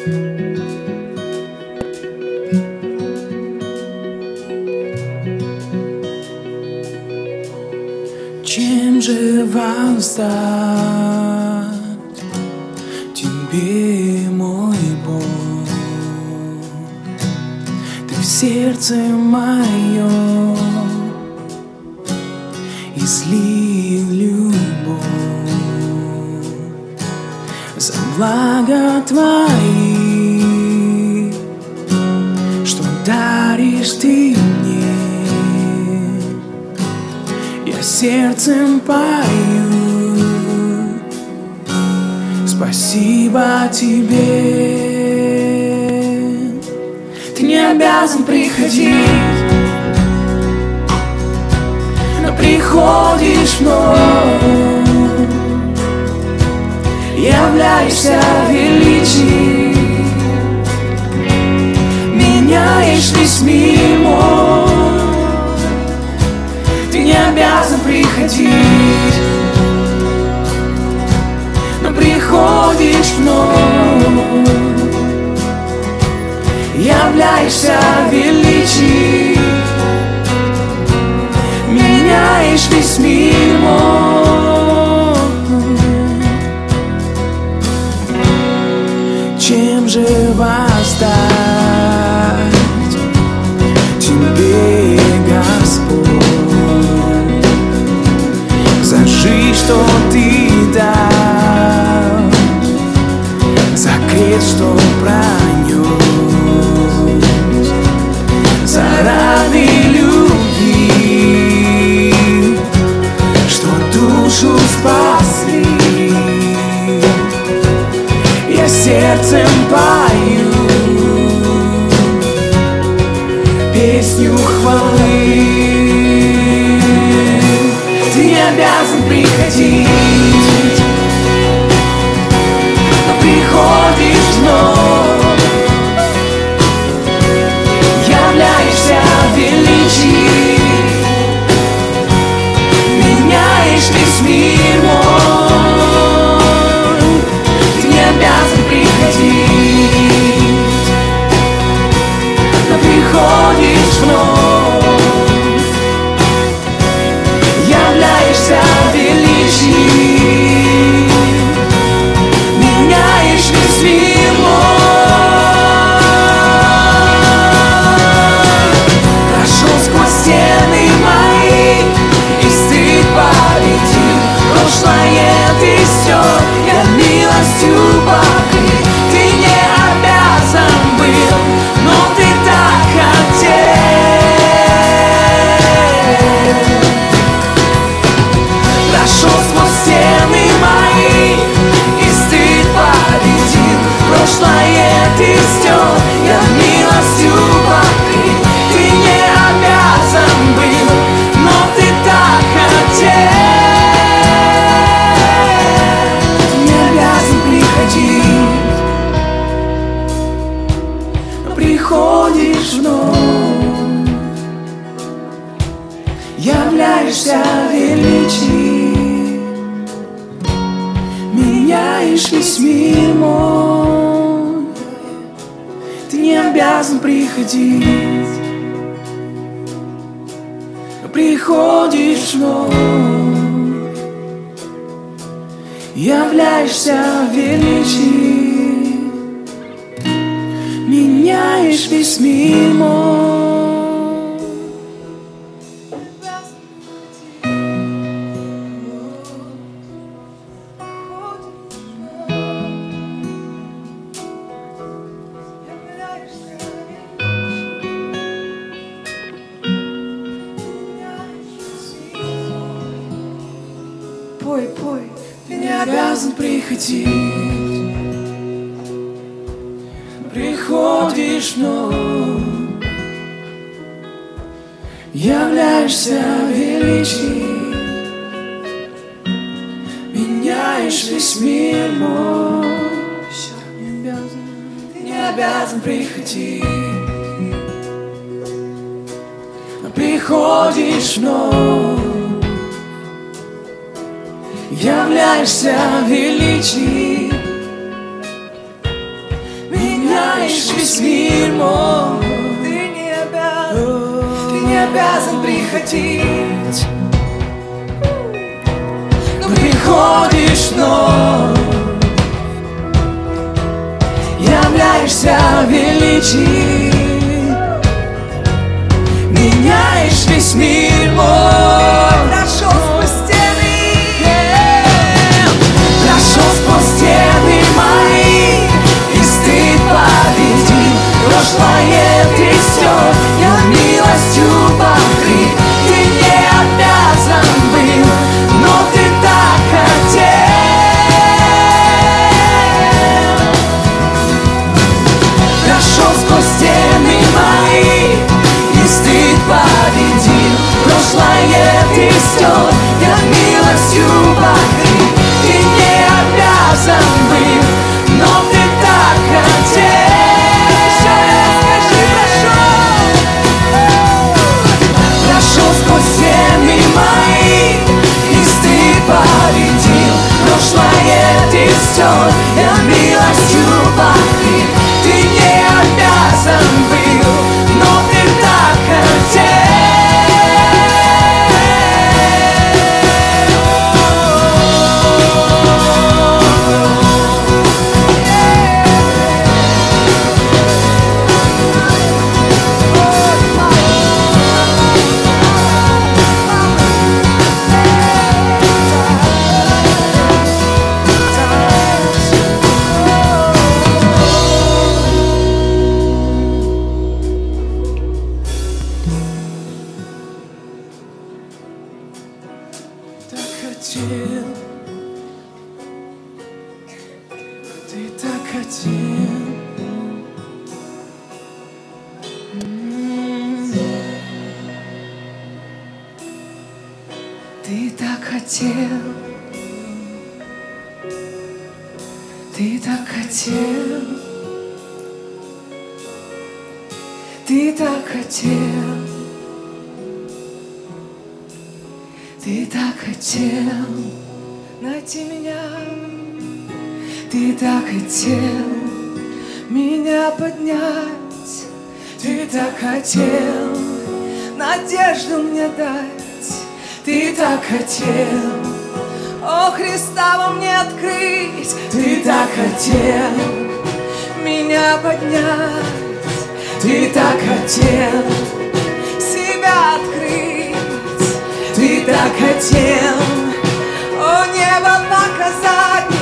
Чем же воздать Тебе, мой Бог? Ты в сердце моем излил любовь за благо Твои, что даришь Ты мне. Я сердцем пою, спасибо Тебе. Ты не обязан приходить, но приходишь вновь, являешься величий, меняешь весь мир мой. Ты не обязан приходить, но приходишь вновь, являешься величий, меняешь весь мир мой. Чем же воздать Тебе, Господь, за жизнь, что Ты дал, за крест, что пронес, за раны любви, что душу спасли. Я сердцем пою песню хвалы. Ты не обязан приходить, но приходишь вновь, являешься величий, меняешь весь мир мой. Ты не обязан приходить, но приходишь вновь, являешься величий, меняешь весь мир мой. Прошел сквозь стены мои, и стыд победил. Прошлое ты стер, я милостью покрыт. Ты не обязан был, но ты так хотел. Прошел сквозь стены мои, и стыд победил. Прошлое ты стер, я милостью покрыт. Ты не обязан был, но ты так хотел. Ты не обязан приходить, но приходишь вновь, являешься величий, меняешь весь мир мой. Ты не обязан приходить, но приходишь вновь, являешься величий, меняешь весь мир мой. Пой, пой, ты не обязан приходить, приходишь вновь, являешься величий, меняешь весь мир мой. Ты не обязан приходить, но приходишь вновь, являешься величий, весь мир мой. Ты не обязан приходить, но приходишь вновь, являешься в величии, меняешь весь мир мой. Прошел сквозь стены, прошел сквозь стены мои, и стыд победил. Прошлое ты стер, я милостью покрыт. Ты не обязан был, но ты так хотел. Прошел сквозь стены мои, и стыд победил. Прошлое ты стер, я милостью покрыт. Ты не обязан был, но ты так хотел. Прошел сквозь стены мои, и стыд победил. Прошлое ты стер, я милостью покрыт. Ты не обязан был, но ты так хотел. Ты так хотел. Ты так хотел. Ты так хотел. Ты так хотел. Ты так хотел найти меня. Ты так хотел меня поднять. Ты так хотел надежду мне дать. Ты так хотел, о, Христа во мне открыть. Ты так хотел меня поднять. Ты так хотел себя открыть. Ты так хотел, о, небо показать.